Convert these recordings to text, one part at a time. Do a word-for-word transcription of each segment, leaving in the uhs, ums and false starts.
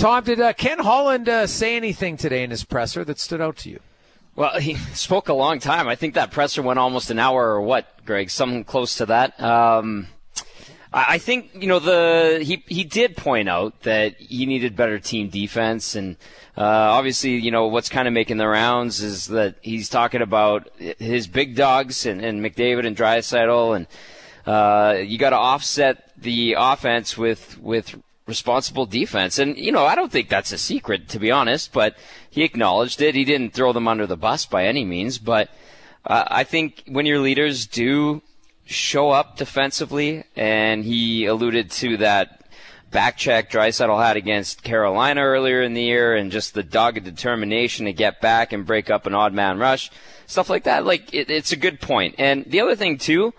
Tom, did uh, Ken Holland uh, say anything today in his presser that stood out to you? Well, he spoke a long time. I think that presser went almost an hour or what, Greg? Something close to that. Um, I, I think, you know, the he, he did point out that he needed better team defense. And uh, obviously, you know, what's kind of making the rounds is that he's talking about his big dogs and, and McDavid and Draisaitl. And uh, you got to offset the offense with with responsible defense. And, you know, I don't think that's a secret, to be honest, but he acknowledged it. He didn't throw them under the bus by any means, but uh, I think when your leaders do show up defensively, and he alluded to that back check Draisaitl had against Carolina earlier in the year, and just the dogged determination to get back and break up an odd man rush, stuff like that. Like, it, it's a good point. And the other thing, too,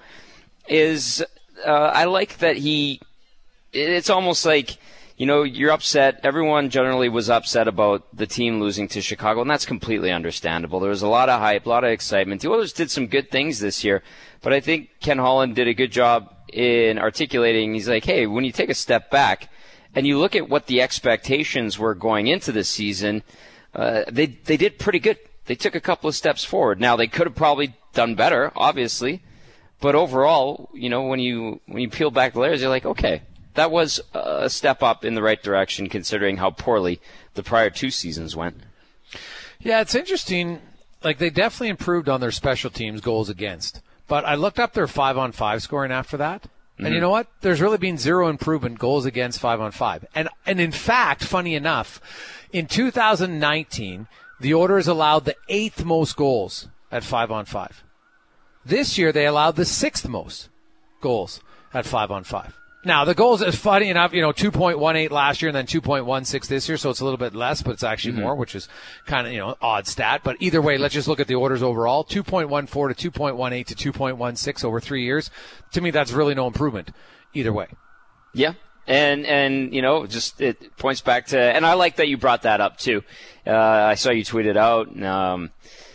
is uh, I like that he it's almost like, you know, you're upset. Everyone generally was upset about the team losing to Chicago, and that's completely understandable. There was a lot of hype, a lot of excitement. The Oilers did some good things this year, but I think Ken Holland did a good job in articulating. He's like, hey, when you take a step back and you look at what the expectations were going into this season, uh, they they did pretty good. They took a couple of steps forward. Now, they could have probably done better, obviously, but overall, you know, when you when you peel back the layers, you're like, okay, that was a step up in the right direction considering how poorly the prior two seasons went. Yeah, it's interesting. Like, they definitely improved on their special teams goals against. But I looked up their five-on-five scoring after that. Mm-hmm. And you know what? There's really been zero improvement goals against five-on-five. And, and in fact, funny enough, in two thousand nineteen, the Oilers allowed the eighth most goals at five-on-five. This year, they allowed the sixth most goals at five-on-five. Now, the goals is funny enough, you know, two point one eight last year and then two point one six this year, so it's a little bit less, but it's actually mm-hmm. more, which is kind of, you know, odd stat. But either way, let's just look at the Oilers overall. two point one four to two point one eight to two point one six over three years. To me, that's really no improvement either way. Yeah. And, and, you know, just it points back to, and I like that you brought that up too. Uh, I saw you tweet it out. Um,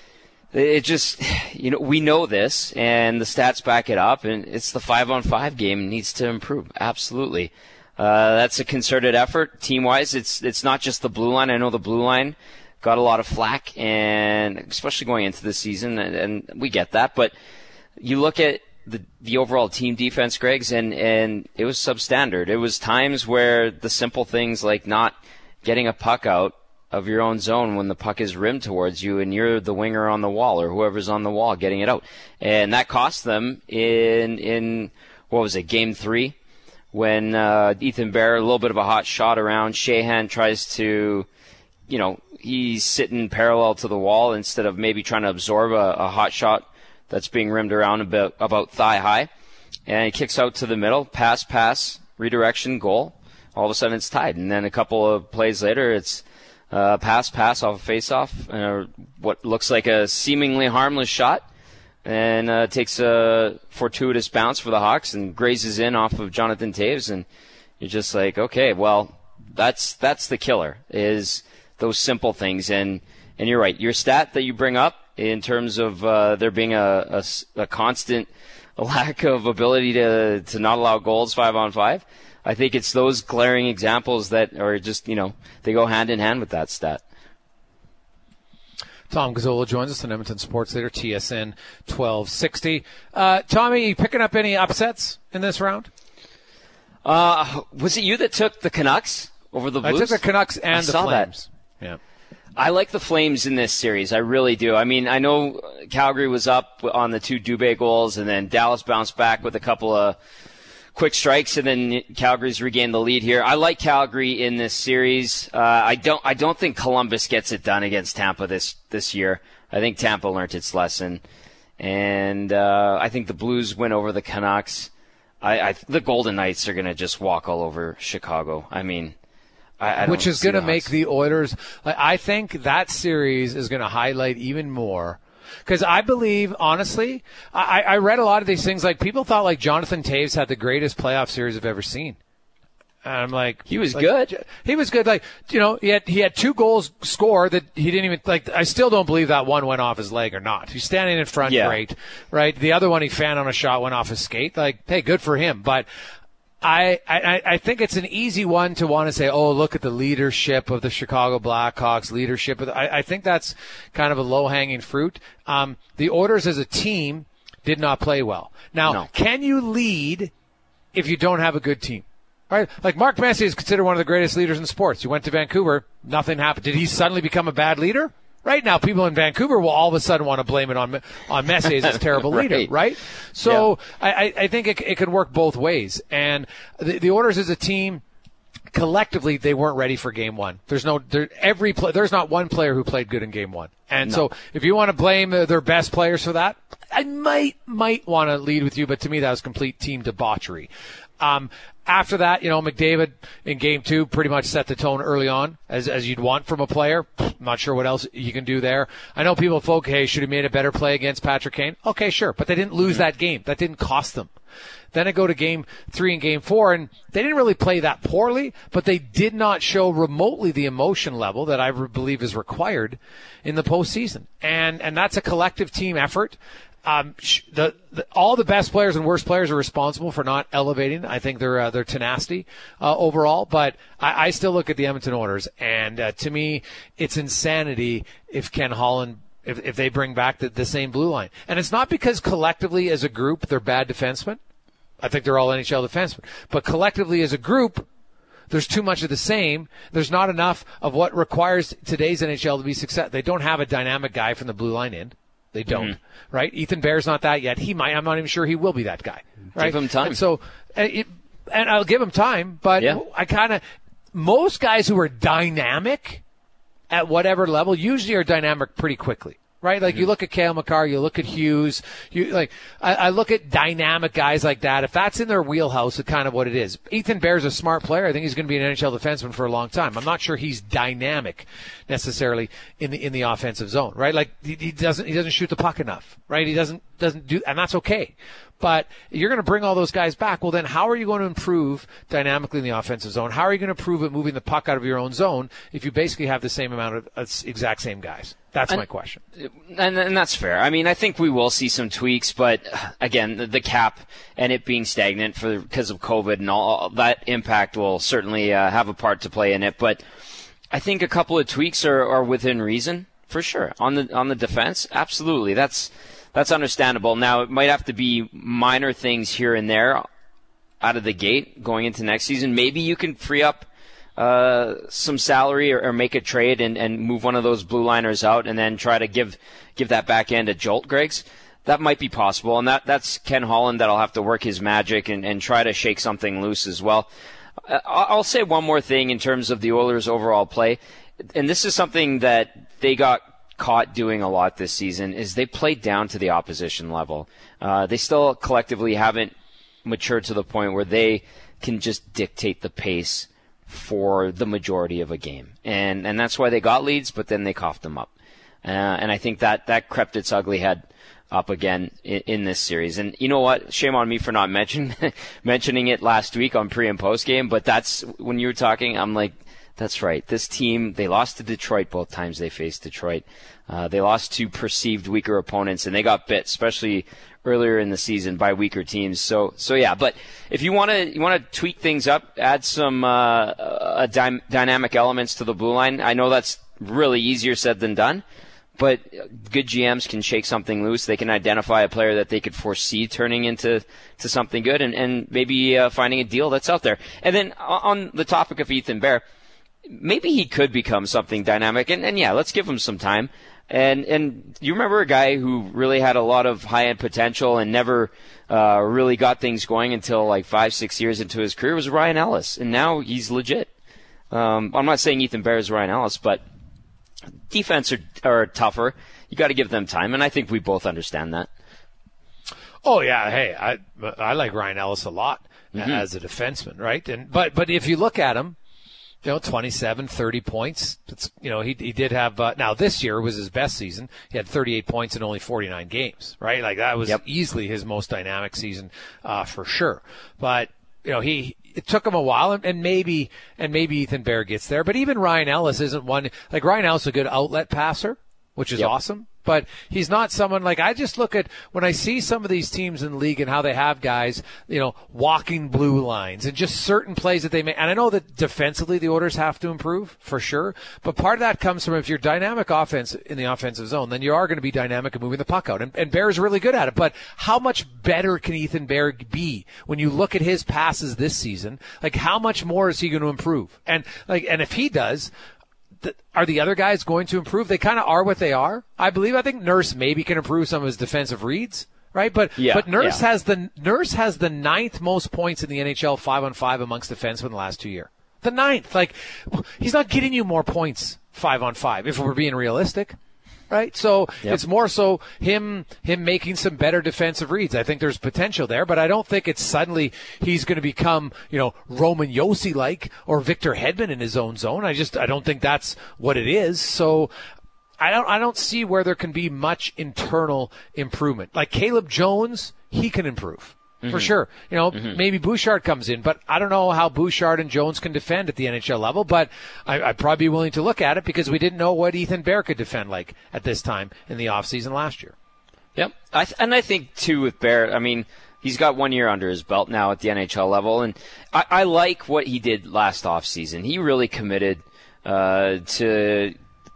It just, you know, we know this, and the stats back it up, and it's the five-on-five game needs to improve. Absolutely. Uh, that's a concerted effort. Team-wise, it's it's not just the blue line. I know the blue line got a lot of flack, and especially going into the season, and, and we get that. But you look at the the overall team defense, Greg's, and, and it was substandard. It was times where the simple things like not getting a puck out of your own zone when the puck is rimmed towards you and you're the winger on the wall or whoever's on the wall getting it out. And that cost them in, in what was it, game three, when uh, Ethan Bear, a little bit of a hot shot around, Sheahan tries to, you know, he's sitting parallel to the wall instead of maybe trying to absorb a, a hot shot that's being rimmed around about, about thigh high. And he kicks out to the middle, pass, pass, redirection, goal. All of a sudden it's tied. And then a couple of plays later, it's Uh, pass, pass off a face-off, uh, what looks like a seemingly harmless shot, and uh, takes a fortuitous bounce for the Hawks and grazes in off of Jonathan Toews, and you're just like, okay, well, that's that's the killer, is those simple things. And, and you're right, your stat that you bring up in terms of uh, there being a, a, a constant lack of ability to, to not allow goals five-on-five, I think it's those glaring examples that are just, you know, they go hand in hand with that stat. Tom Gazzola joins us on Edmonton Sports Leader, T S N twelve sixty. Uh, Tommy, you picking up any upsets in this round? Uh, was it you that took the Canucks over the Blues? I took the Canucks and I the saw Flames. That. Yeah. I like the Flames in this series. I really do. I mean, I know Calgary was up on the two Dubé goals, and then Dallas bounced back with a couple of quick strikes, and then Calgary's regained the lead here. I like Calgary in this series. Uh, I don't. I don't think Columbus gets it done against Tampa this this year. I think Tampa learned its lesson, and uh, I think the Blues win over the Canucks. I, I the Golden Knights are going to just walk all over Chicago. I mean, I, I which is going to make the Oilers. I think that series is going to highlight even more. Because I believe, honestly, I, I read a lot of these things. Like, people thought, like, Jonathan Toews had the greatest playoff series I've ever seen. And I'm like, he was like, good. He was good. Like, you know, he had he had two goals scored that he didn't even, like, I still don't believe that one went off his leg or not. He's standing in front, yeah. great, right? The other one he fanned on a shot went off his skate. Like, hey, good for him. But I, I, I think it's an easy one to want to say, oh, look at the leadership of the Chicago Blackhawks, leadership. Of the, I, I think that's kind of a low-hanging fruit. Um, the Oilers as a team did not play well. Now, no. Can you lead if you don't have a good team? Right? Like Mark Messier is considered one of the greatest leaders in sports. You went to Vancouver, nothing happened. Did he suddenly become a bad leader? Right now, people in Vancouver will all of a sudden want to blame it on on Messier as a terrible right. leader, right? So yeah. I, I think it, it could work both ways. And the, the Oilers as a team, collectively, they weren't ready for Game One. There's no there, every play, there's not one player who played good in Game One. And no. so if you want to blame their best players for that, I might might want to lead with you. But to me, that was complete team debauchery. Um, After that, you know, McDavid in game two pretty much set the tone early on, as as you'd want from a player. I'm not sure what else you can do there. I know people folk, hey, should have made a better play against Patrick Kane. Okay, sure, but they didn't lose mm-hmm. that game. That didn't cost them. Then I go to game three and game four, and they didn't really play that poorly, but they did not show remotely the emotion level that I believe is required in the postseason. And and that's a collective team effort. Um, the, the all the best players and worst players are responsible for not elevating. I think their uh, their tenacity uh, overall, but I, I still look at the Edmonton Oilers, and uh, to me, it's insanity if Ken Holland if if they bring back the, the same blue line, and it's not because collectively as a group they're bad defensemen. I think they're all N H L defensemen, but collectively as a group, there's too much of the same. There's not enough of what requires today's N H L to be successful. They don't have a dynamic guy from the blue line in. They don't, mm-hmm. right? Ethan Bear's not that yet. He might. I'm not even sure he will be that guy. Right? Give him time. And so, it, and I'll give him time, but yeah. I kind of most guys who are dynamic at whatever level usually are dynamic pretty quickly. Right? Like, mm-hmm. you look at Cale Makar, you look at Hughes, you like, I, I look at dynamic guys like that. If that's in their wheelhouse, it's kind of what it is. Ethan Bear's a smart player. I think he's going to be an N H L defenseman for a long time. I'm not sure he's dynamic necessarily in the, in the offensive zone, right? Like, he, he doesn't, he doesn't shoot the puck enough, right? He doesn't, doesn't do, and that's okay. But you're going to bring all those guys back. Well, then how are you going to improve dynamically in the offensive zone? How are you going to improve at moving the puck out of your own zone if you basically have the same amount of uh, exact same guys? That's and, my question. And, and that's fair. I mean, I think we will see some tweaks, but again, the, the cap and it being stagnant for because of COVID and all, all that impact will certainly uh, have a part to play in it. But I think a couple of tweaks are, are within reason for sure on the on the defense. Absolutely, that's that's understandable. Now it might have to be minor things here and there out of the gate going into next season. Maybe you can free up Uh, some salary or, or make a trade and, and move one of those blue liners out and then try to give give that back end a jolt, Greg's. That might be possible, and that, that's Ken Holland that'll have to work his magic and, and try to shake something loose as well. Uh, I'll say one more thing in terms of the Oilers' overall play, and this is something that they got caught doing a lot this season, is they played down to the opposition level. Uh, they still collectively haven't matured to the point where they can just dictate the pace for the majority of a game. And and that's why they got leads, but then they coughed them up. Uh, and I think that, that crept its ugly head up again in, in this series. And you know what? Shame on me for not mention, mentioning it last week on pre and post game, but that's when you were talking, I'm like, that's right. This team, they lost to Detroit both times they faced Detroit. Uh, they lost to perceived weaker opponents, and they got bit, especially earlier in the season, by weaker teams. So, so yeah. But if you want to, you want to tweak things up, add some uh, uh, dy- dynamic elements to the blue line. I know that's really easier said than done, but good G Ms can shake something loose. They can identify a player that they could foresee turning into to something good, and and maybe uh, finding a deal that's out there. And then on the topic of Ethan Bear, maybe he could become something dynamic. And, and yeah, let's give him some time. And and you remember a guy who really had a lot of high-end potential and never uh, really got things going until like five, six years into his career was Ryan Ellis. And now he's legit. Um, I'm not saying Ethan Bear is Ryan Ellis, but defense are, are tougher. You got to give them time, and I think we both understand that. Oh, yeah. Hey, I I like Ryan Ellis a lot mm-hmm. as a defenseman, right? And but but if you look at him, you know, twenty-seven, thirty points. It's, you know, he he did have, uh, now this year was his best season. He had thirty-eight points in only forty-nine games, right? Like that was yep. easily his most dynamic season, uh, for sure. But, you know, he, it took him a while, and, and maybe, and maybe Ethan Bear gets there. But even Ryan Ellis isn't one, like Ryan Ellis is a good outlet passer, which is yep. awesome. but he's not someone like I just look at when I see some of these teams in the league and how they have guys, you know, walking blue lines and just certain plays that they make. And I know that defensively the Oilers have to improve for sure, but part of that comes from if you're dynamic offense in the offensive zone, then you are going to be dynamic and moving the puck out. And, and Bear's really good at it, but how much better can Ethan Bear be when you look at his passes this season? Like how much more is he going to improve? And like, and if he does, th- are the other guys going to improve? They kind of are what they are. I believe. I think Nurse maybe can improve some of his defensive reads, right? But yeah, but Nurse yeah. has the Nurse has the ninth most points in the N H L five on five amongst defensemen in the last two years. The ninth. Like he's not getting you more points five on five if we're being realistic. Right, so yep. it's more so him him making some better defensive reads. I think there's potential there, but I don't think it's suddenly he's going to become, you know, Roman Josi like or Victor Hedman in his own zone. I just I don't think that's what it is. So I don't I don't see where there can be much internal improvement. Like Caleb Jones, he can improve. Mm-hmm. For sure. You know, mm-hmm. maybe Bouchard comes in, but I don't know how Bouchard and Jones can defend at the N H L level, but I, I'd probably be willing to look at it because we didn't know what Ethan Bear could defend like at this time in the offseason last year. Yep. I th- and I think, too, with Bear, I mean, he's got one year under his belt now at the N H L level, and I, I like what he did last offseason. He really committed uh, to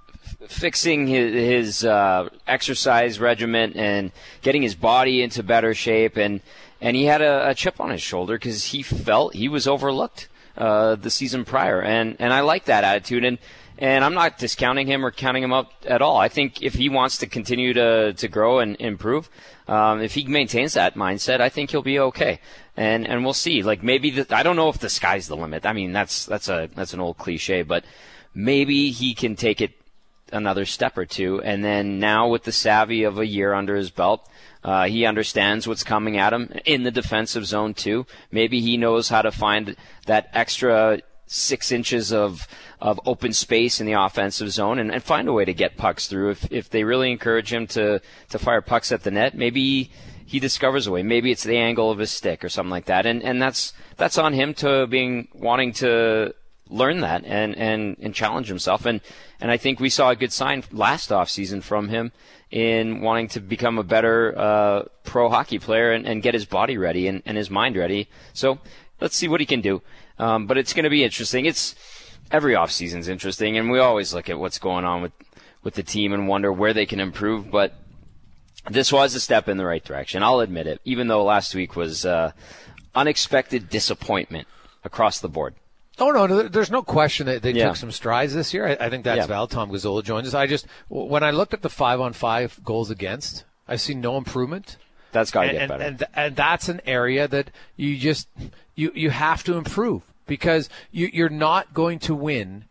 fixing his, his uh, exercise regimen and getting his body into better shape, and And he had a, a chip on his shoulder because he felt he was overlooked uh, the season prior. And, and I like that attitude. And, and I'm not discounting him or counting him up at all. I think if he wants to continue to, to grow and improve, um, if he maintains that mindset, I think he'll be okay. And and we'll see. Like maybe the, I don't know if the sky's the limit. I mean, that's that's a that's an old cliche, but maybe he can take it another step or two. And then now with the savvy of a year under his belt, Uh, he understands what's coming at him in the defensive zone, too. Maybe he knows how to find that extra six inches of of open space in the offensive zone and, and find a way to get pucks through. If if they really encourage him to, to fire pucks at the net, maybe he discovers a way. Maybe it's the angle of his stick or something like that. And and that's that's on him to being wanting to learn that and, and, and challenge himself. And, and I think we saw a good sign last offseason from him in wanting to become a better uh, pro hockey player and, and get his body ready and, and his mind ready. So let's see what he can do. Um, but it's going to be interesting. It's every offseason's interesting, and we always look at what's going on with, with the team and wonder where they can improve. But this was a step in the right direction. I'll admit it, even though last week was uh, unexpected disappointment across the board. Oh, no, there's no question that they yeah. took some strides this year. I, I think that's yeah. valid. Tom Gazzola joins us. I just, when I looked at the five-on-five goals against, I see no improvement. That's got to and, get better. And, and, and that's an area that you just, you, you have to improve because you, you're not going to win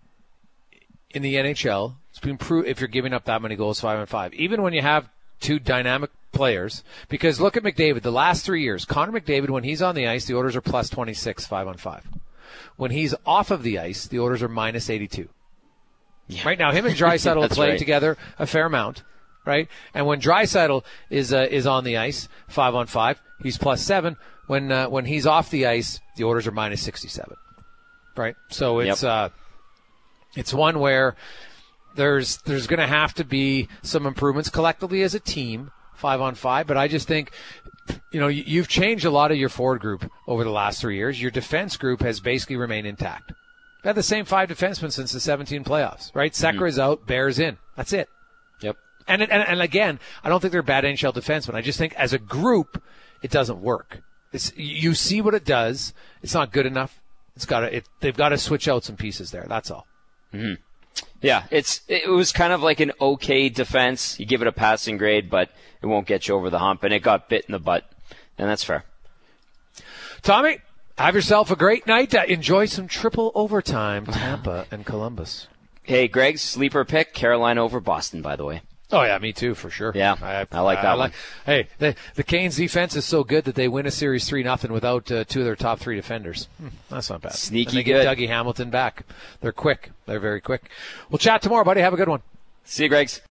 in the N H L if you're giving up that many goals five-on-five. Even when you have two dynamic players, because look at McDavid. The last three years, Connor McDavid, when he's on the ice, the Oilers are plus twenty-six five-on-five. When he's off of the ice, the Oilers are minus eighty-two. Yeah. Right now, him and Draisaitl play right. together a fair amount, right? And when Draisaitl is uh, is on the ice, five on five, he's plus seven. When uh, when he's off the ice, the Oilers are minus sixty-seven, right? So it's yep. uh, it's one where there's there's going to have to be some improvements collectively as a team, five on five. But I just think, you know, you've changed a lot of your forward group over the last three years. Your defense group has basically remained intact. You've had the same five defensemen since the seventeen playoffs, right? Sekera mm-hmm. is out, Bear's in. That's it. Yep. And, and and again, I don't think they're bad N H L defensemen. I just think as a group, it doesn't work. It's, you see what it does. It's not good enough. It's got to. It, they've got to switch out some pieces there. That's all. Mm-hmm. Yeah, it's it was kind of like an okay defense. You give it a passing grade, but it won't get you over the hump, and it got bit in the butt, and that's fair. Tommy, have yourself a great night. Uh, enjoy some triple overtime, Tampa and Columbus. Hey, Greg's sleeper pick, Carolina over Boston, by the way. Oh, yeah, me too, for sure. Yeah, I, I like that I, I like, one. Hey, the, the Canes' defense is so good that they win a series three nothing without uh, two of their top three defenders. Hmm, that's not bad. Sneaky and they good. get Dougie Hamilton back. They're quick. They're very quick. We'll chat tomorrow, buddy. Have a good one. See you, Greg's.